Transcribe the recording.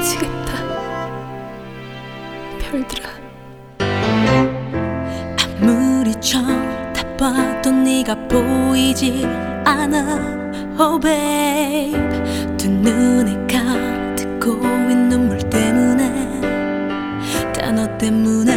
미치겠다. 별들아, 아무리 쳐다봐도 네가 보이지 않아. Oh babe, 두 눈에 가득 고인 눈물 때문에, 다 너 때문에